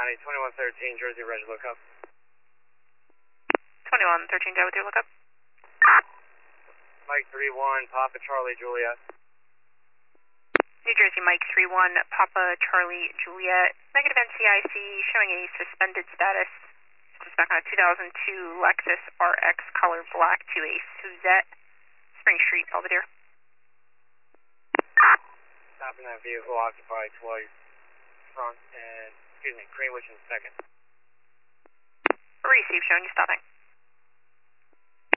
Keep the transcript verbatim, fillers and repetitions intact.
County, twenty-one thirteen, Jersey, Reg, lookup. twenty-one thirteen, go with your lookup. Mike three one, Papa Charlie Juliet. New Jersey, Mike three one, Papa Charlie Juliet. Negative N C I C, showing a suspended status. It's back on a two thousand two Lexus R X color black to a Suzette, Spring Street, Belvedere. Stopping that vehicle occupied twice, front and, excuse me, Greenwich in second. Receive, showing you stopping.